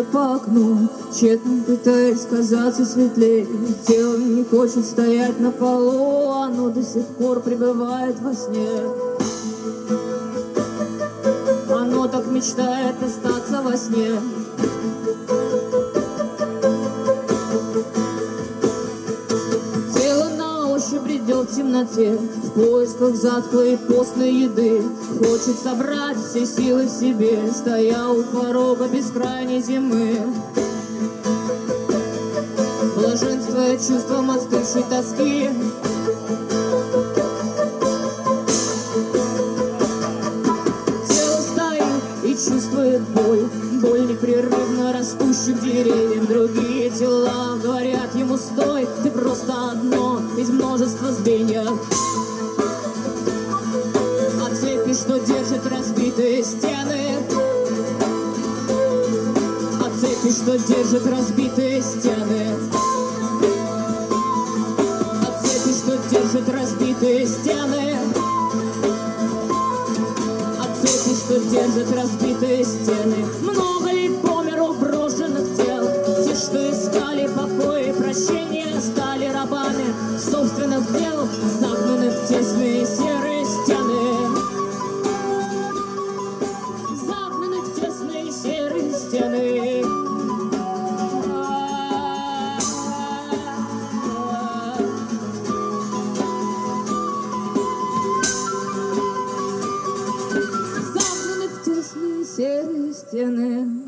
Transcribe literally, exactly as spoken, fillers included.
по окну, тщетно пытаясь казаться светлее. Тело не хочет стоять на полу, оно до сих пор пребывает во сне. Оно так мечтает остаться во сне. Тело на ощупь бредет в темноте, в поисках затхлой и постной еды. Хочет собрать все силы в себе, стоя у порога бескрайней зимы. Блаженствуя чувством остывшей тоски, тело стоит и чувствует боль, боль непрерывно растущих деревьев. Другие тела говорят ему: стой, ты просто одно из множества звеньев. А цепи, что держат разбитые стены, а цепи, что держат разбитые стены, а цепи, что держат разбитые стены, а цепи, что держат разбитые стены. Много ли по миру брошенных тел? Те, что искали покоя и прощения, стали рабами собственных дел, загнаны в тесные серые стены, загнаны в тесные серые стены. Загнаны в тесные серые стены.